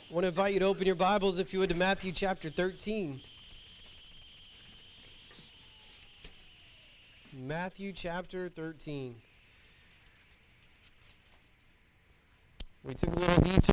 I want to invite you to open your Bibles, if you would, to Matthew chapter 13. Matthew chapter 13. We took a little detour.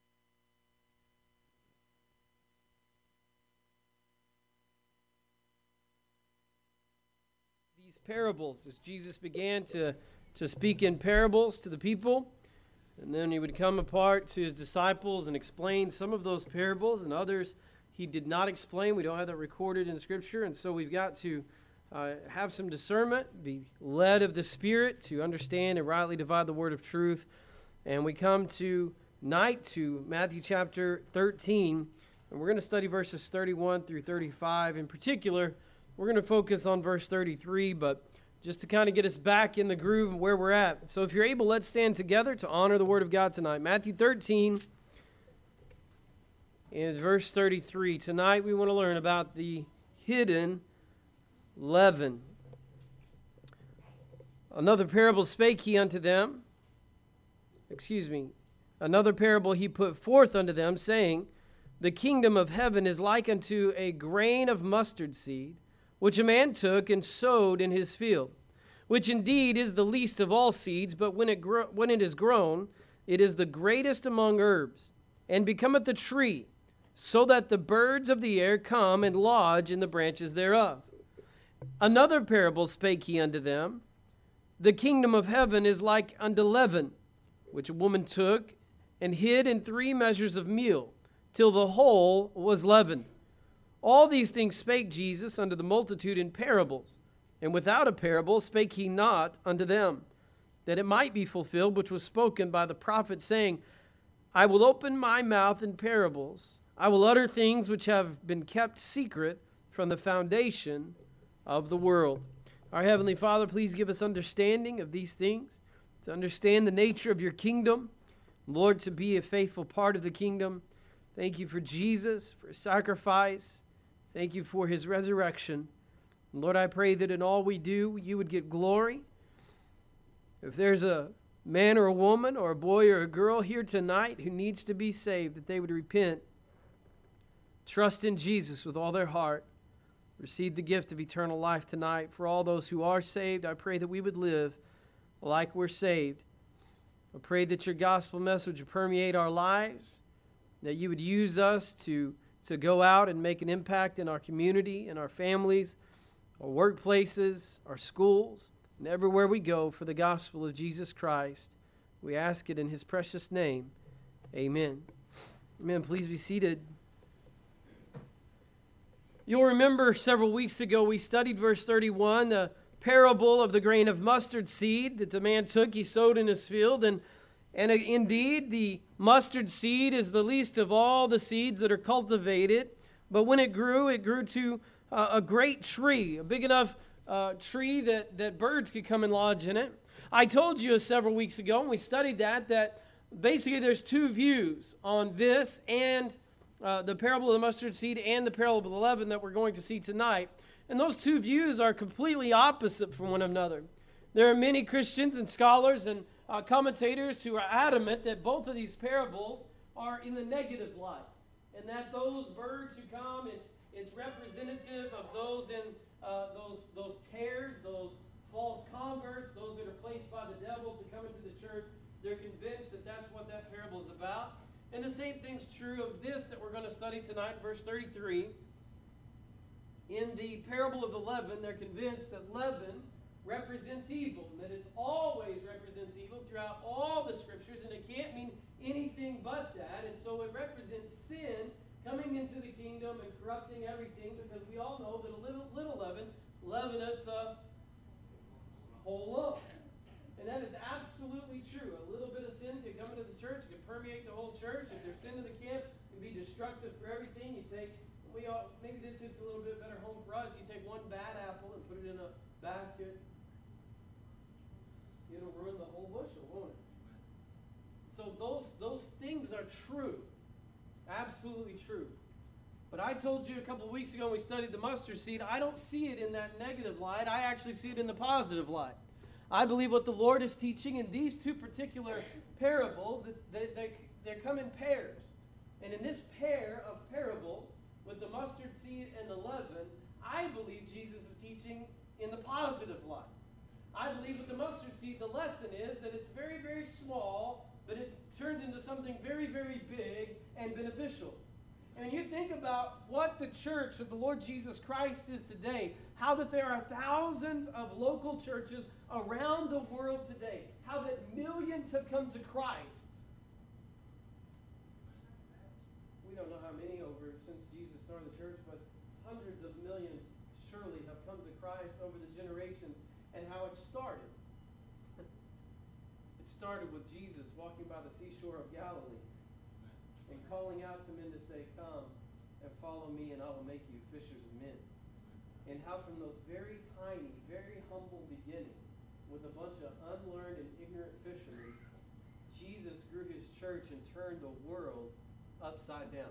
These parables, as Jesus began to speak in parables to the people. And then he would come apart to his disciples and explain some of those parables, and others he did not explain. We don't have that recorded in Scripture, and so we've got to have some discernment, be led of the Spirit to understand and rightly divide the word of truth. And we come tonight to Matthew chapter 13, and we're going to study verses 31 through 35. In particular, we're going to focus on verse 33, but just to kind of get us back in the groove of where we're at. So if you're able, let's stand together to honor the Word of God tonight. Matthew 13 and verse 33. Tonight we want to learn about the hidden leaven. Another parable spake he unto them. Another parable he put forth unto them, saying, The kingdom of heaven is like unto a grain of mustard seed, which a man took and sowed in his field, which indeed is the least of all seeds, but when it is grown, it is the greatest among herbs, and becometh a tree, so that the birds of the air come and lodge in the branches thereof. Another parable spake he unto them, The kingdom of heaven is like unto leaven, which a woman took and hid in 3 measures of meal, till the whole was leavened. All these things spake Jesus unto the multitude in parables, and without a parable spake he not unto them, that it might be fulfilled which was spoken by the prophet, saying, I will open my mouth in parables, I will utter things which have been kept secret from the foundation of the world. Our Heavenly Father, please give us understanding of these things, to understand the nature of your kingdom, Lord, to be a faithful part of the kingdom. Thank you for Jesus, for his sacrifice. Thank you for his resurrection. And Lord, I pray that in all we do, you would get glory. If there's a man or a woman or a boy or a girl here tonight who needs to be saved, that they would repent, trust in Jesus with all their heart, receive the gift of eternal life tonight. For all those who are saved, I pray that we would live like we're saved. I pray that your gospel message would permeate our lives, that you would use us to go out and make an impact in our community, in our families, our workplaces, our schools, and everywhere we go for the gospel of Jesus Christ. We ask it in his precious name. Amen. Amen. Please be seated. You'll remember several weeks ago we studied verse 31, the parable of the grain of mustard seed that the man took, he sowed in his field, and indeed, the mustard seed is the least of all the seeds that are cultivated. But when it grew to a great tree, a big enough tree that birds could come and lodge in it. I told you several weeks ago, when we studied that basically there's 2 views on this and the parable of the mustard seed and the parable of the leaven that we're going to see tonight. And those 2 views are completely opposite from one another. There are many Christians and scholars and commentators who are adamant that both of these parables are in the negative light, and that those birds who come, it's representative of those in those tares, those false converts, those that are placed by the devil to come into the church. They're convinced that that's what that parable is about. And the same thing's true of this that we're going to study tonight, verse 33. In the parable of the leaven, they're convinced that leaven represents evil, and that it always represents evil throughout all the Scriptures, and it can't mean anything but that. And so it represents sin coming into the kingdom and corrupting everything, because we all know that a little leaven leaveneth the whole lump. And that is absolutely true. A little bit of sin can come into the church, it can permeate the whole church. If there's sin in the camp, it can be destructive for everything. You take, maybe this hits a little bit better home for us. You take one bad apple and put it in a basket. It'll ruin the whole bushel, won't it? So those things are true. Absolutely true. But I told you a couple of weeks ago when we studied the mustard seed, I don't see it in that negative light. I actually see it in the positive light. I believe what the Lord is teaching in these 2 particular parables, they come in pairs. And in this pair of parables, with the mustard seed and the leaven, I believe Jesus is teaching in the positive light. I believe with the mustard seed, the lesson is that it's very, very small, but it turns into something very, very big and beneficial. And when you think about what the church of the Lord Jesus Christ is today, how that there are thousands of local churches around the world today, how that millions have come to Christ. We don't know how many over since Jesus started the church, but hundreds of millions surely have come to Christ over the generations. And how it started. It started with Jesus walking by the seashore of Galilee and calling out to men to say, "Come and follow me, and I will make you fishers of men." And how from those very tiny, very humble beginnings, with a bunch of unlearned and ignorant fishermen, Jesus grew his church and turned the world upside down.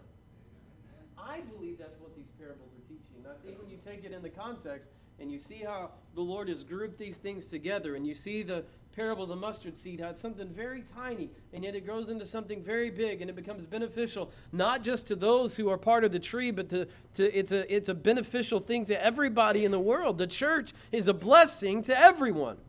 I believe that's what these parables are teaching. And I think when you take it in the context, and you see how the Lord has grouped these things together, and you see the parable of the mustard seed, how it's something very tiny, and yet it grows into something very big, and it becomes beneficial, not just to those who are part of the tree, but it's a beneficial thing to everybody in the world. The church is a blessing to everyone.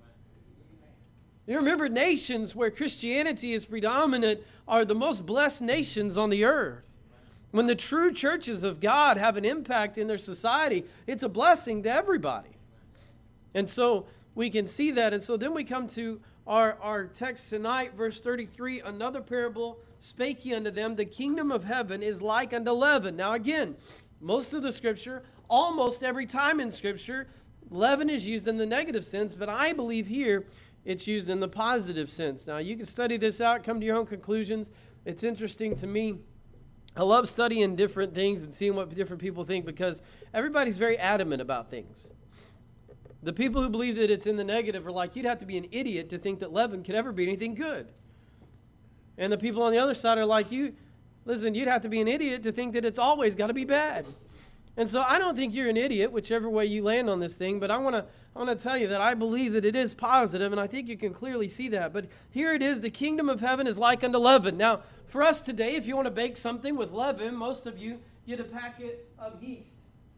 You remember, nations where Christianity is predominant are the most blessed nations on the earth. When the true churches of God have an impact in their society, it's a blessing to everybody. And so we can see that. And so then we come to our text tonight, verse 33, another parable spake he unto them, the kingdom of heaven is like unto leaven. Now again, most of the scripture, almost every time in scripture, leaven is used in the negative sense, but I believe here it's used in the positive sense. Now you can study this out, come to your own conclusions. It's interesting to me. I love studying different things and seeing what different people think because everybody's very adamant about things. The people who believe that it's in the negative are like, you'd have to be an idiot to think that leaven could ever be anything good. And the people on the other side are like, you'd have to be an idiot to think that it's always got to be bad. And so I don't think you're an idiot, whichever way you land on this thing, but I want to tell you that I believe that it is positive, and I think you can clearly see that. But here it is, the kingdom of heaven is like unto leaven. Now, for us today, if you want to bake something with leaven, most of you get a packet of yeast.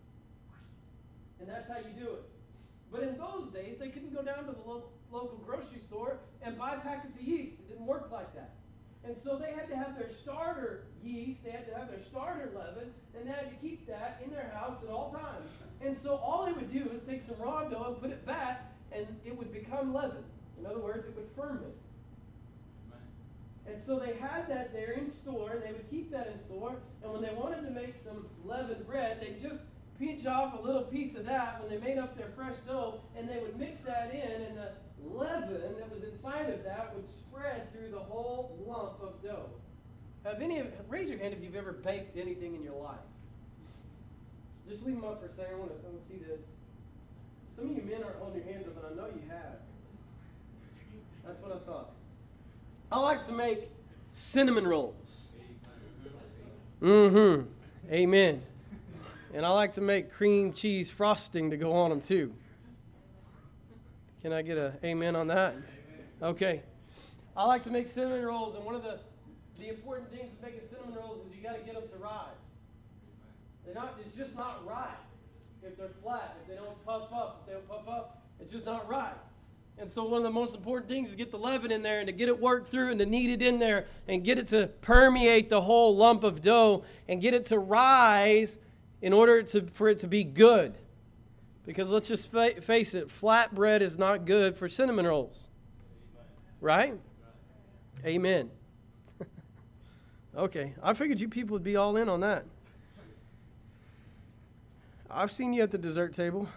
And that's how you do it. But in those days, they couldn't go down to the local grocery store and buy packets of yeast. It didn't work like that. And so they had to have their starter yeast, they had to have their starter leaven, and they had to keep that in their house at all times. And so all they would do is take some raw dough and put it back, and it would become leaven. In other words, it would ferment. And so they had that there in store, and they would keep that in store, and when they wanted to make some leavened bread, they'd just pinch off a little piece of that when they made up their fresh dough, and they would mix that in, and the leaven that was inside of that would spread through the whole lump of dough. Raise your hand if you've ever baked anything in your life. Just leave them up for a second. I want to see this. Some of you men aren't holding your hands up, and I know you have. That's what I thought. I like to make cinnamon rolls. Amen. And I like to make cream cheese frosting to go on them too. Can I get an amen on that? Okay. I like to make cinnamon rolls, and one of the important things of making cinnamon rolls is you got to get them to rise. It's just not right if they're flat, if they don't puff up. It's just not right. And so one of the most important things is get the leaven in there and to get it worked through and to knead it in there and get it to permeate the whole lump of dough and get it to rise in order for it to be good. Because let's just face it, flat bread is not good for cinnamon rolls. Right? Amen. Okay, I figured you people would be all in on that. I've seen you at the dessert table.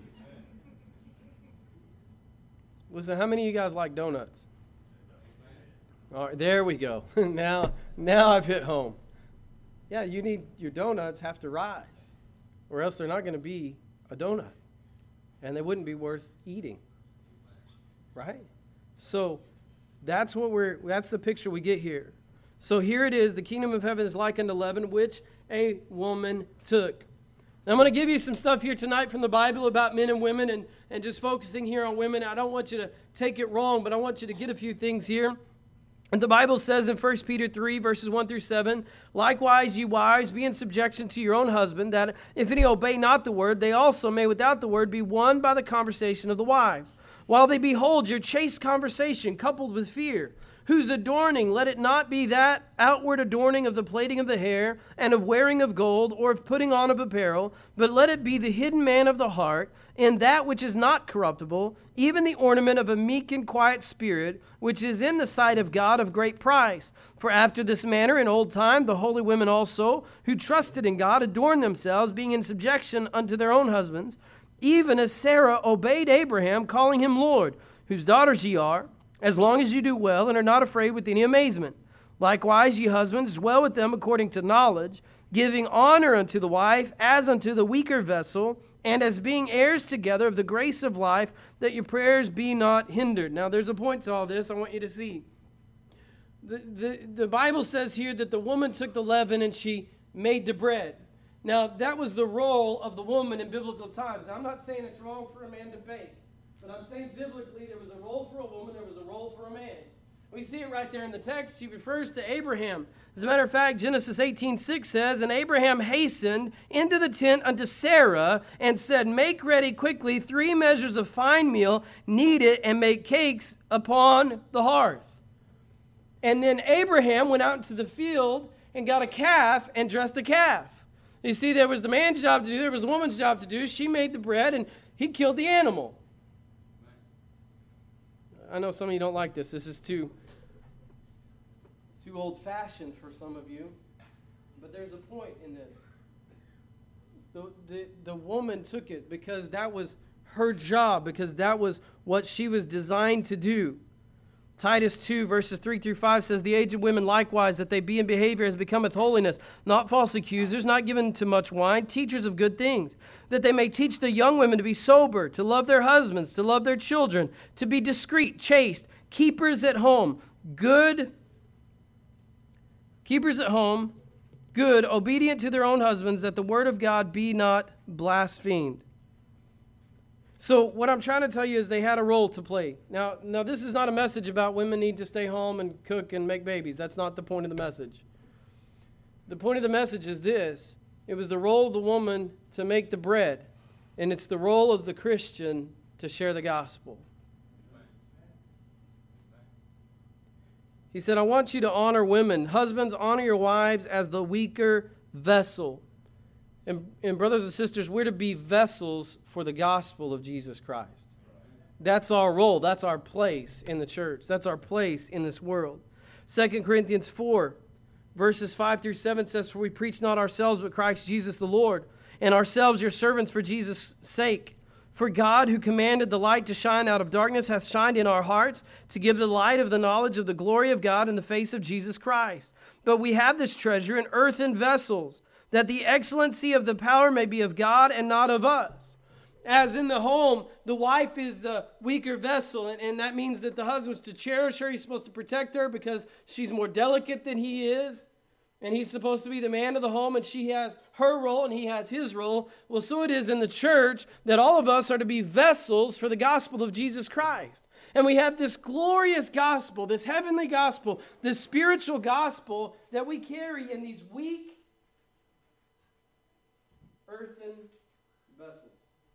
Listen, how many of you guys like donuts? All right, there we go. Now I've hit home. Yeah, your donuts have to rise, or else they're not going to be a donut, and they wouldn't be worth eating. Right? So that's the picture we get here. So here it is, the kingdom of heaven is like unto leaven, which a woman took. Now I'm going to give you some stuff here tonight from the Bible about men and women, and just focusing here on women. I don't want you to take it wrong, but I want you to get a few things here. And the Bible says in 1 Peter 3, verses 1 through 7, likewise, you wives, be in subjection to your own husband, that if any obey not the word, they also may without the word be won by the conversation of the wives, while they behold your chaste conversation coupled with fear, whose adorning, let it not be that outward adorning of the plaiting of the hair, and of wearing of gold, or of putting on of apparel, but let it be the hidden man of the heart, in that which is not corruptible, even the ornament of a meek and quiet spirit, which is in the sight of God of great price. For after this manner in old time the holy women also, who trusted in God, adorned themselves, being in subjection unto their own husbands, even as Sarah obeyed Abraham, calling him Lord, whose daughters ye are, as long as you do well and are not afraid with any amazement. Likewise, ye husbands, dwell with them according to knowledge, giving honor unto the wife as unto the weaker vessel, and as being heirs together of the grace of life, that your prayers be not hindered. Now, there's a point to all this I want you to see. The Bible says here that the woman took the leaven and she made the bread. Now, that was the role of the woman in biblical times. Now, I'm not saying it's wrong for a man to bake, but I'm saying biblically there was a role for a woman, there was a role for a man. We see it right there in the text. He refers to Abraham. As a matter of fact, Genesis 18:6 says, and Abraham hastened into the tent unto Sarah and said, make ready quickly 3 measures of fine meal, knead it, and make cakes upon the hearth. And then Abraham went out into the field and got a calf and dressed the calf. You see, there was the man's job to do, there was the woman's job to do. She made the bread and he killed the animal. I know some of you don't like this. This is too old-fashioned for some of you. But there's a point in this. The woman took it because that was her job, because that was what she was designed to do. Titus 2, verses 3 through 5 says, the aged women likewise, that they be in behavior as becometh holiness, not false accusers, not given to much wine, teachers of good things, that they may teach the young women to be sober, to love their husbands, to love their children, to be discreet, chaste, keepers at home, good, obedient to their own husbands, that the word of God be not blasphemed. So what I'm trying to tell you is they had a role to play. Now this is not a message about women need to stay home and cook and make babies. That's not the point of the message. The point of the message is this. It was the role of the woman to make the bread, and it's the role of the Christian to share the gospel. He said, I want you to honor women. Husbands, honor your wives as the weaker vessel. And brothers and sisters, we're to be vessels for the gospel of Jesus Christ. That's our role. That's our place in the church. That's our place in this world. 2 Corinthians 4, verses 5 through 7 says, for we preach not ourselves, but Christ Jesus the Lord, and ourselves your servants for Jesus' sake. For God, who commanded the light to shine out of darkness, hath shined in our hearts to give the light of the knowledge of the glory of God in the face of Jesus Christ. But we have this treasure in earthen vessels, that the excellency of the power may be of God and not of us. As in the home, the wife is the weaker vessel, and that means that the husband's to cherish her. He's supposed to protect her because she's more delicate than he is. And he's supposed to be the man of the home, and she has her role, and he has his role. Well, so it is in the church that all of us are to be vessels for the gospel of Jesus Christ. And we have this glorious gospel, this heavenly gospel, this spiritual gospel that we carry in these weak earthen vessels.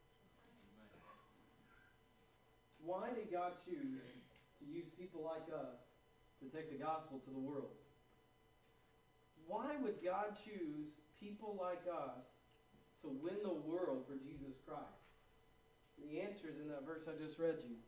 Why did God choose to use people like us to take the gospel to the world? Why would God choose people like us to win the world for Jesus Christ? The answer is in that verse I just read you.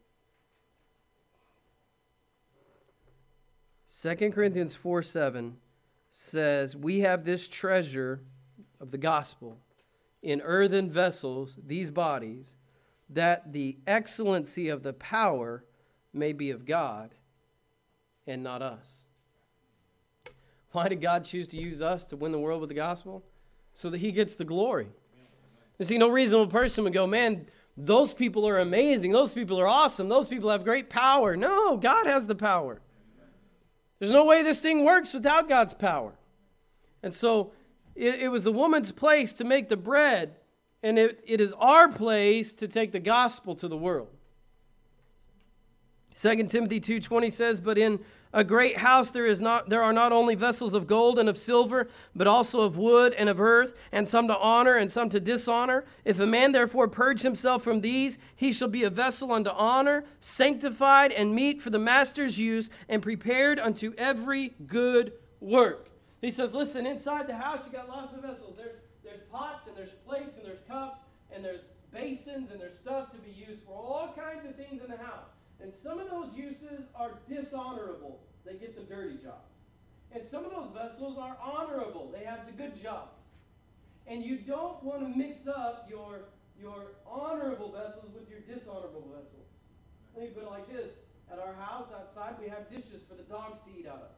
2 Corinthians 4:7 says, we have this treasure of the gospel in earthen vessels, these bodies, that the excellency of the power may be of God and not us. Why did God choose to use us to win the world with the gospel? So that he gets the glory. You see, no reasonable person would go, man, those people are amazing. Those people are awesome. Those people have great power. No, God has the power. There's no way this thing works without God's power. And so it was the woman's place to make the bread, and it is our place to take the gospel to the world. 2 Timothy 2:20 says, but in a great house there are not only vessels of gold and of silver, but also of wood and of earth, and some to honor and some to dishonor. If a man therefore purge himself from these, he shall be a vessel unto honor, sanctified and meet for the master's use, and prepared unto every good work. He says, listen, inside the house you got lots of vessels. There's pots and there's plates and there's cups and there's basins and there's stuff to be used for all kinds of things in the house. And some of those uses are dishonorable. They get the dirty jobs. And some of those vessels are honorable. They have the good jobs. And you don't want to mix up your honorable vessels with your dishonorable vessels. Let me put it like this. At our house outside, we have dishes for the dogs to eat out of.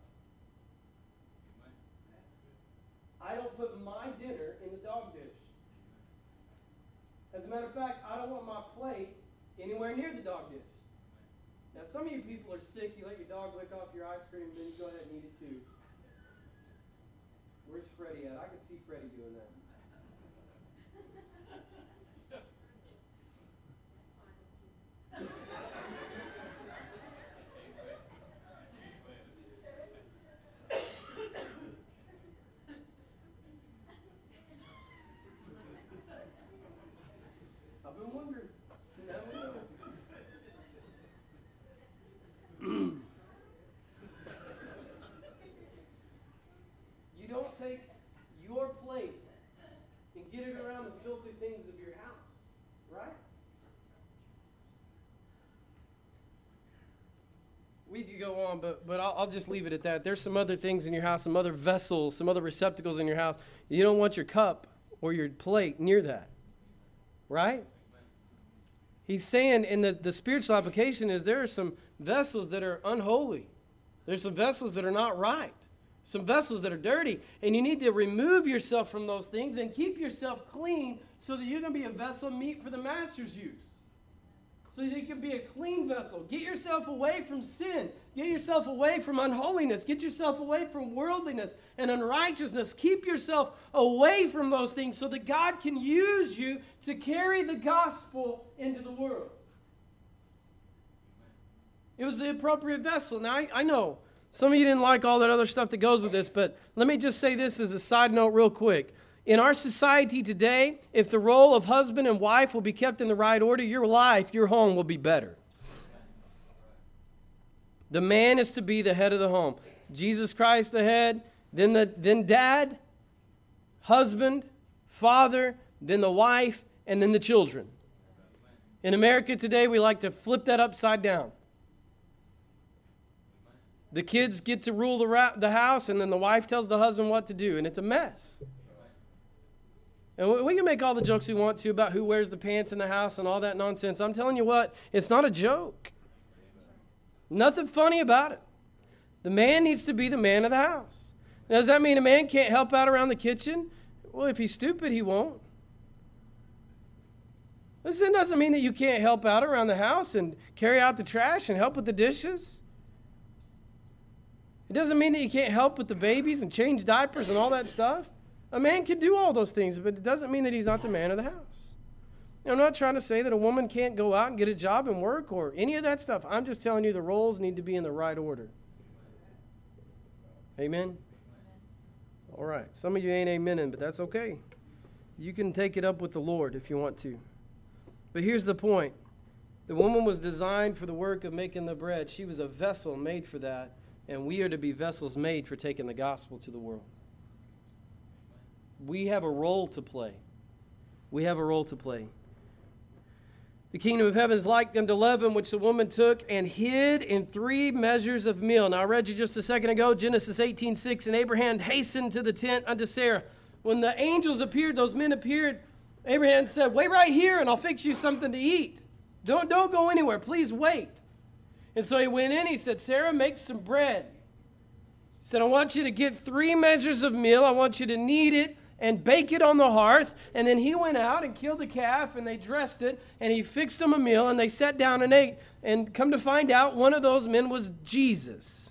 I don't put my dinner in the dog dish. As a matter of fact, I don't want my plate anywhere near the dog dish. Now, some of you people are sick. You let your dog lick off your ice cream, then you go ahead and eat it too. Where's Freddie at? I can see Freddie doing that. I've been wondering. You don't take your plate and get it around the filthy things of your house, right? We could go on, but I'll just leave it at that. There's some other things in your house, some other vessels, some other receptacles in your house. You don't want your cup or your plate near that, right? He's saying in the spiritual application is there are some vessels that are unholy. There's some vessels that are not right. Some vessels that are dirty. And you need to remove yourself from those things and keep yourself clean so that you're going to be a vessel meet for the master's use. So that you can be a clean vessel. Get yourself away from sin. Get yourself away from unholiness. Get yourself away from worldliness and unrighteousness. Keep yourself away from those things so that God can use you to carry the gospel into the world. It was the appropriate vessel. Now, I know some of you didn't like all that other stuff that goes with this, but let me just say this as a side note real quick. In our society today, if the role of husband and wife will be kept in the right order, your life, your home will be better. The man is to be the head of the home. Jesus Christ the head, then dad, husband, father, then the wife, and then the children. In America today, we like to flip that upside down. The kids get to rule the house, and then the wife tells the husband what to do, and it's a mess. And we can make all the jokes we want to about who wears the pants in the house and all that nonsense. I'm telling you what, it's not a joke. Nothing funny about it. The man needs to be the man of the house. Now, does that mean a man can't help out around the kitchen? Well, if he's stupid, he won't. Listen, it doesn't mean that you can't help out around the house and carry out the trash and help with the dishes. It doesn't mean that you can't help with the babies and change diapers and all that stuff. A man can do all those things, but it doesn't mean that he's not the man of the house. I'm not trying to say that a woman can't go out and get a job and work or any of that stuff. I'm just telling you the roles need to be in the right order. Amen? All right. Some of you ain't amening, but that's okay. You can take it up with the Lord if you want to. But here's the point. The woman was designed for the work of making the bread. She was a vessel made for that. And we are to be vessels made for taking the gospel to the world. We have a role to play. We have a role to play. The kingdom of heaven is like unto leaven, which the woman took and hid in 3 measures of meal. Now, I read you just a second ago, Genesis 18:6, and Abraham hastened to the tent unto Sarah. When the angels appeared, those men appeared, Abraham said, wait right here and I'll fix you something to eat. Don't go anywhere. Please wait. And so he went in, he said, Sarah, make some bread. He said, I want you to get 3 measures of meal. I want you to knead it and bake it on the hearth. And then he went out and killed a calf, and they dressed it, and he fixed them a meal, and they sat down and ate. And come to find out, one of those men was Jesus.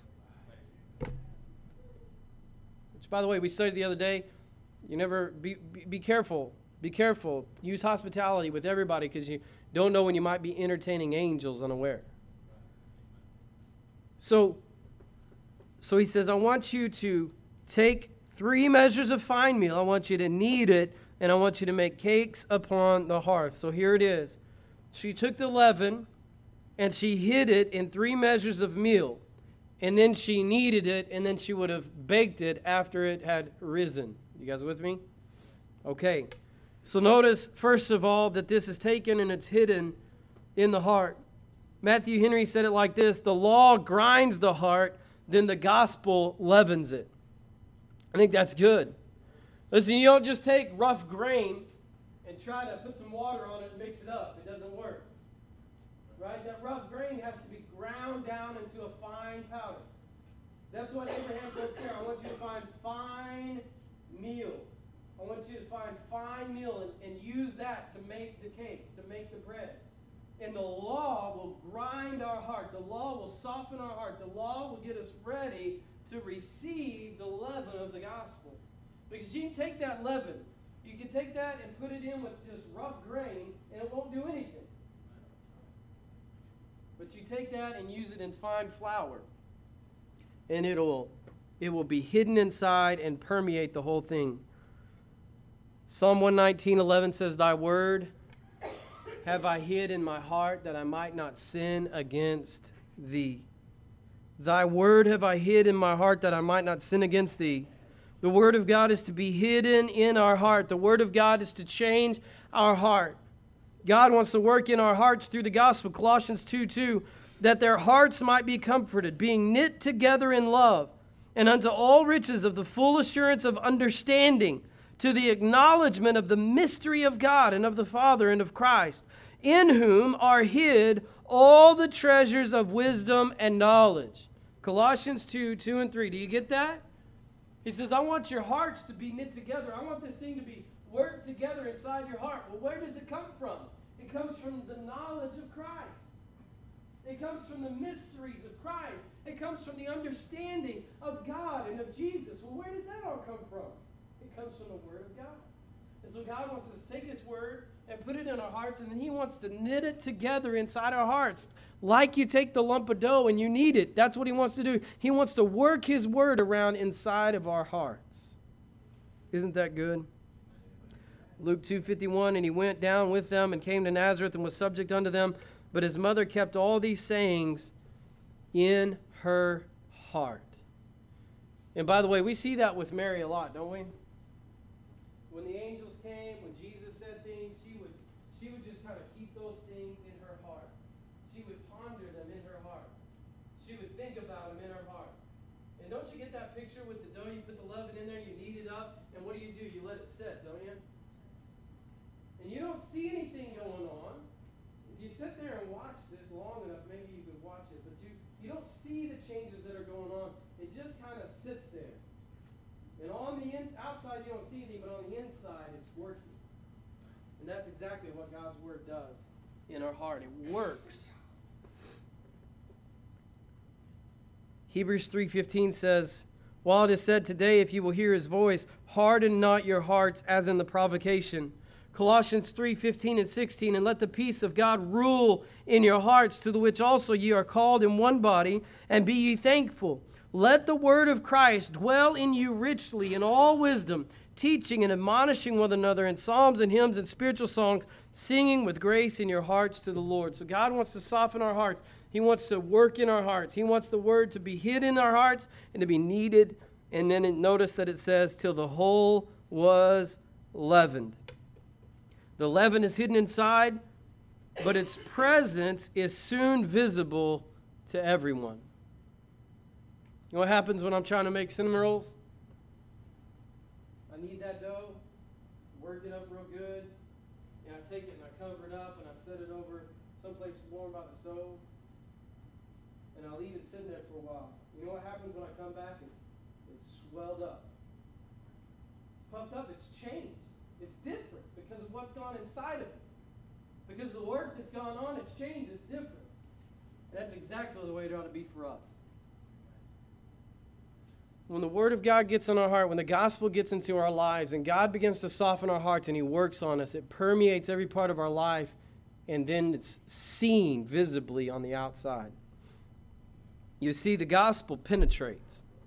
Which, by the way, we studied the other day. You never, be careful. Be careful. Use hospitality with everybody because you don't know when you might be entertaining angels unaware. So, So he says, I want you to take 3 measures of fine meal. I want you to knead it, and I want you to make cakes upon the hearth. So here it is. She took the leaven, and she hid it in 3 measures of meal. And then she kneaded it, and then she would have baked it after it had risen. You guys with me? Okay. So notice, first of all, that this is taken and it's hidden in the heart. Matthew Henry said it like this: the law grinds the heart, then the gospel leavens it. I think that's good. Listen, you don't just take rough grain and try to put some water on it and mix it up. It doesn't work. Right? That rough grain has to be ground down into a fine powder. That's what Abraham told Sarah. I want you to find fine meal. I want you to find fine meal and use that to make the cakes, to make the bread. And the law will grind our heart. The law will soften our heart. The law will get us ready to receive the leaven of the gospel. Because you can take that leaven, you can take that and put it in with just rough grain, and it won't do anything. But you take that and use it in fine flour, and it will be hidden inside and permeate the whole thing. Psalm 119:11 says, Thy word have I hid in my heart, that I might not sin against thee. Thy word have I hid in my heart, that I might not sin against thee. The word of God is to be hidden in our heart. The word of God is to change our heart. God wants to work in our hearts through the gospel. Colossians 2:2, that their hearts might be comforted, being knit together in love, and unto all riches of the full assurance of understanding, to the acknowledgement of the mystery of God and of the Father and of Christ, in whom are hid all the treasures of wisdom and knowledge. Colossians 2:2 and 3. Do you get that? He says, I want your hearts to be knit together. I want this thing to be worked together inside your heart. Well, where does it come from? It comes from the knowledge of Christ. It comes from the mysteries of Christ. It comes from the understanding of God and of Jesus. Well, where does that all come from? It comes from the Word of God. And so God wants us to take His Word and put it in our hearts, and then He wants to knit it together inside our hearts. Like you take the lump of dough and you knead it. That's what He wants to do. He wants to work His Word around inside of our hearts. Isn't that good? Luke 2:51, and He went down with them and came to Nazareth and was subject unto them. But His mother kept all these sayings in her heart. And by the way, we see that with Mary a lot, don't we? When the angels came, when Jesus said things, she would just kind of keep those things in her heart. She would ponder them in her heart. She would think about them in her heart. And don't you get that picture with the dough? You put the leaven in there, you knead it up, and what do? You let it sit, don't you? And you don't see anything going on. If you sit there and watch it long enough, maybe you could watch it, but you don't see the changes that are going on. It just kind of sits there. And on the outside, you don't see anything, but on the inside, it's working. And that's exactly what God's Word does in our heart. It works. Hebrews 3:15 says, while it is said today, if you will hear His voice, harden not your hearts as in the provocation. Colossians 3:15 and 16, and let the peace of God rule in your hearts, to the which also ye are called in one body, and be ye thankful. Let the word of Christ dwell in you richly in all wisdom, teaching and admonishing one another in psalms and hymns and spiritual songs, singing with grace in your hearts to the Lord. So God wants to soften our hearts. He wants to work in our hearts. He wants the word to be hid in our hearts and to be kneaded. And then notice that it says, till the whole was leavened. The leaven is hidden inside, but its presence is soon visible to everyone. You know what happens when I'm trying to make cinnamon rolls? I knead that dough, work it up real good, and I take it and I cover it up and I set it over someplace warm by the stove, and I leave it sitting there for a while. You know what happens when I come back? It's swelled up. It's puffed up. It's changed. It's different because of what's gone inside of it. Because of the work that's gone on, it's changed. It's different. And that's exactly the way it ought to be for us. When the Word of God gets in our heart, when the gospel gets into our lives, and God begins to soften our hearts and He works on us, it permeates every part of our life, and then it's seen visibly on the outside. You see, the gospel penetrates.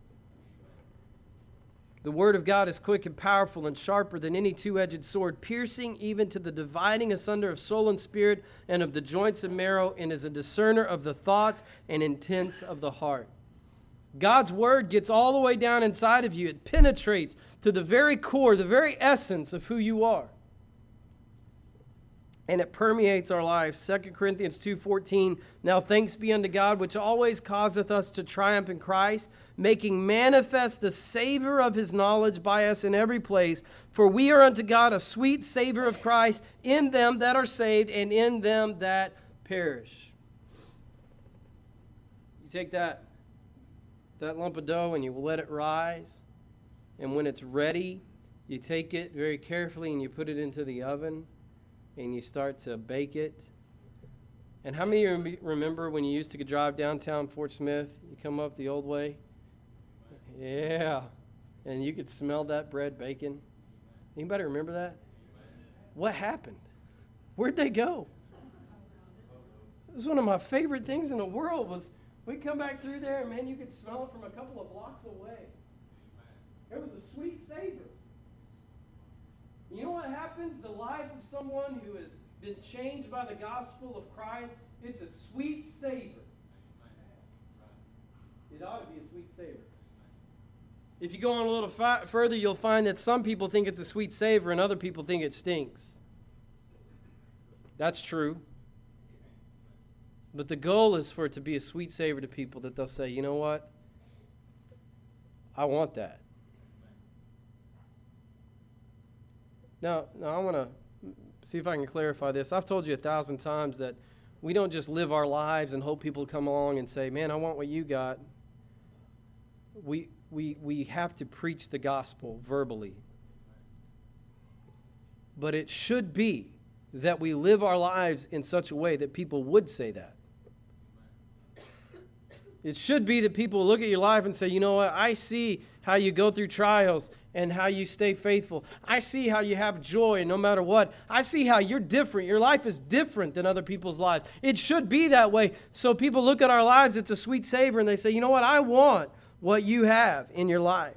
The word of God is quick and powerful and sharper than any two-edged sword, piercing even to the dividing asunder of soul and spirit and of the joints and marrow, and is a discerner of the thoughts and intents of the heart. God's word gets all the way down inside of you. It penetrates to the very core, the very essence of who you are. And it permeates our lives. 2 Corinthians 2:14, now thanks be unto God, which always causeth us to triumph in Christ, making manifest the savor of his knowledge by us in every place. For we are unto God a sweet savor of Christ in them that are saved and in them that perish. You take that lump of dough and you let it rise. And when it's ready, you take it very carefully and you put it into the oven. And you start to bake it. And how many of you remember when you used to drive downtown Fort Smith? You come up the old way? Yeah. And you could smell that bread baking. Anybody remember that? What happened? Where'd they go? It was one of my favorite things in the world was we'd come back through there and, man, you could smell it from a couple of blocks away. It was a sweet savor. You know what happens? The life of someone who has been changed by the gospel of Christ, it's a sweet savor. It ought to be a sweet savor. If you go on a little further, you'll find that some people think it's a sweet savor and other people think it stinks. That's true. But the goal is for it to be a sweet savor to people that they'll say, you know what? I want that. Now, I want to see if I can clarify this. I've told you 1,000 times that we don't just live our lives and hope people come along and say, man, I want what you got. We have to preach the gospel verbally. But it should be that we live our lives in such a way that people would say that. It should be that people look at your life and say, you know what, I see how you go through trials and how you stay faithful. I see how you have joy no matter what. I see how you're different. Your life is different than other people's lives. It should be that way. So people look at our lives, it's a sweet savor, and they say, you know what, I want what you have in your life.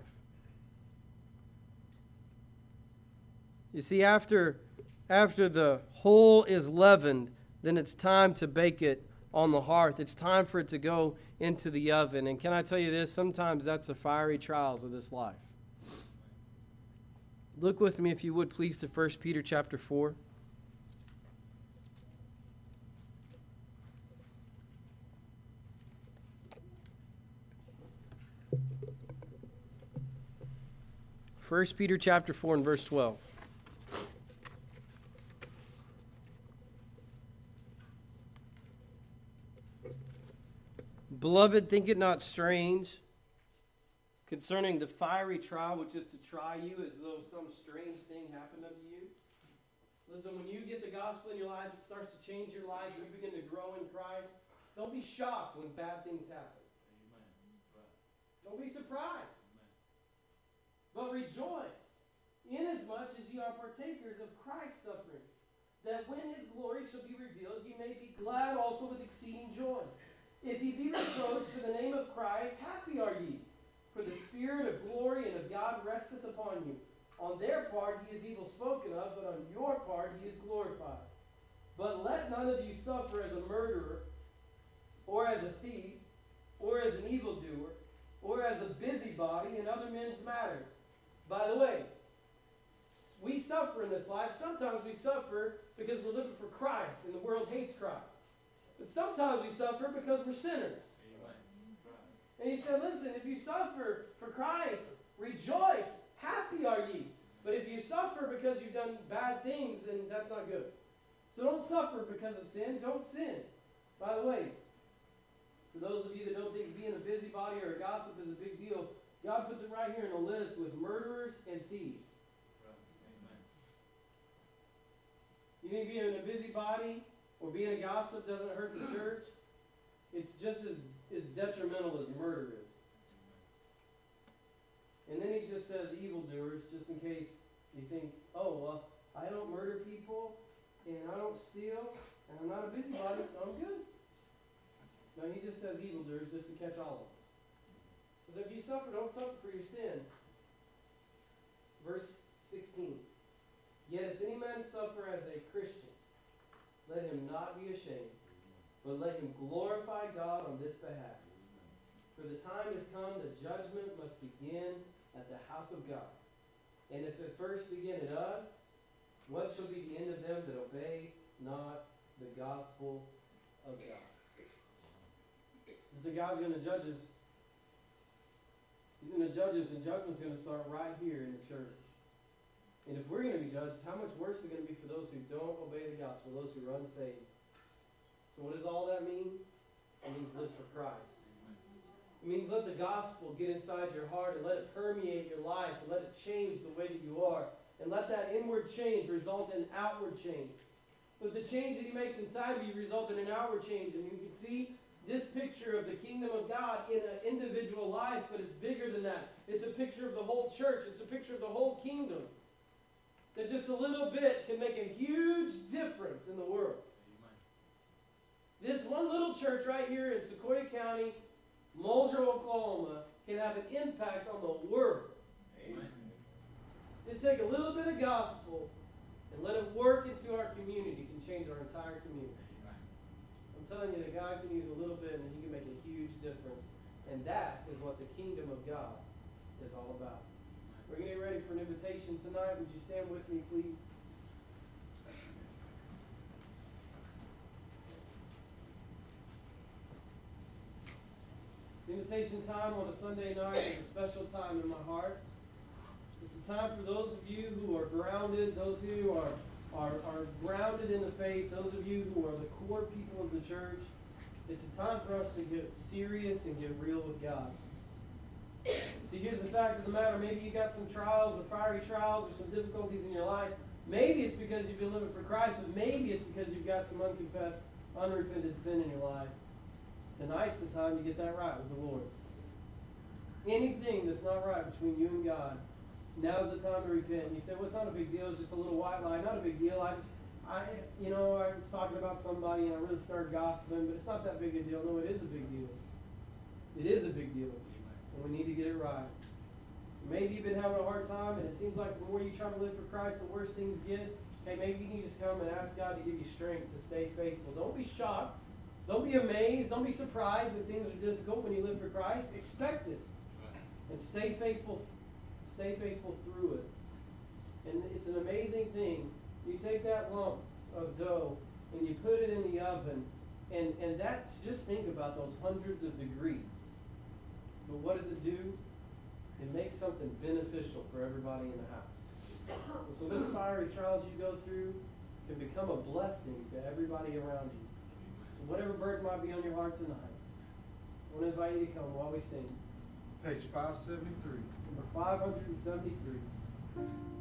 You see, after the whole is leavened, then it's time to bake it on the hearth. It's time for it to go into the oven. And can I tell you this? Sometimes that's the fiery trials of this life. Look with me, if you would, please, to 1 Peter chapter 4. First Peter chapter 4 and verse 12. Beloved, think it not strange concerning the fiery trial which is to try you as though some strange thing happened unto you. Listen, when you get the gospel in your life, it starts to change your life, and you begin to grow in Christ. Don't be shocked when bad things happen. Amen. Don't be surprised. Amen. But rejoice, inasmuch as you are partakers of Christ's sufferings, that when his glory shall be revealed, you may be glad also with exceeding joy. If ye be reproached for the name of Christ, happy are ye, for the Spirit of glory and of God resteth upon you. On their part he is evil spoken of, but on your part he is glorified. But let none of you suffer as a murderer, or as a thief, or as an evildoer, or as a busybody in other men's matters. By the way, we suffer in this life. Sometimes we suffer because we're living for Christ, and the world hates Christ. But sometimes we suffer because we're sinners. And he said, listen, if you suffer for Christ, rejoice, happy are ye. But if you suffer because you've done bad things, then that's not good. So don't suffer because of sin. Don't sin. By the way, for those of you that don't think being a busybody or a gossip is a big deal, God puts it right here in a list with murderers and thieves. Amen. You think being a busybody or being a gossip doesn't hurt the church? It's just as detrimental as murder is. And then he just says evildoers, just in case you think, oh, well, I don't murder people, and I don't steal, and I'm not a busybody, so I'm good. No, he just says evildoers just to catch all of us. Because if you suffer, don't suffer for your sin. Verse 16. Yet if any man suffer as a Christian, let him not be ashamed, but let him glorify God on this behalf. For the time has come that judgment must begin at the house of God. And if it first begin at us, what shall be the end of them that obey not the gospel of God? This is the God who's going to judge us. He's going to judge us, and judgment's going to start right here in the church. And if we're going to be judged, how much worse is it going to be for those who don't obey the gospel, those who are unsaved? So what does all that mean? It means live for Christ. It means let the gospel get inside your heart and let it permeate your life and let it change the way that you are. And let that inward change result in outward change. But the change that he makes inside of you result in an outward change. And you can see this picture of the kingdom of God in an individual life, but it's bigger than that. It's a picture of the whole church. It's a picture of the whole kingdom. That just a little bit can make a huge difference in the world. This one little church right here in Sequoia County, Mulger, Oklahoma, can have an impact on the world. Amen. Just take a little bit of gospel and let it work into our community. It can change our entire community. I'm telling you, that God can use a little bit and he can make a huge difference. And that is what the kingdom of God is all about. We're getting ready for an invitation tonight. Would you stand with me, please? Invitation time on a Sunday night is a special time in my heart. It's a time for those of you who are grounded, those who are grounded in the faith, those of you who are the core people of the church. It's a time for us to get serious and get real with God. See, here's the fact of the matter. Maybe you got some trials or fiery trials or some difficulties in your life. Maybe it's because you've been living for Christ, but maybe it's because you've got some unconfessed, unrepented sin in your life. Tonight's the time to get that right with the Lord. Anything that's not right between you and God, now's the time to repent. And you say, well, it's not a big deal. It's just a little white lie. Not a big deal. I was talking about somebody and I really started gossiping, but it's not that big a deal. No, it is a big deal. It is a big deal. And we need to get it right. Maybe you've been having a hard time and it seems like the more you try to live for Christ, the worse things get. Okay, maybe you can just come and ask God to give you strength to stay faithful. Don't be shocked. Don't be amazed. Don't be surprised that things are difficult when you live for Christ. Expect it. And stay faithful. Stay faithful through it. And it's an amazing thing. You take that lump of dough and you put it in the oven, and that's, just think about those hundreds of degrees. But what does it do? It makes something beneficial for everybody in the house. So those fiery trials you go through can become a blessing to everybody around you. So whatever burden might be on your heart tonight, I want to invite you to come while we sing. Page 573. Number 573.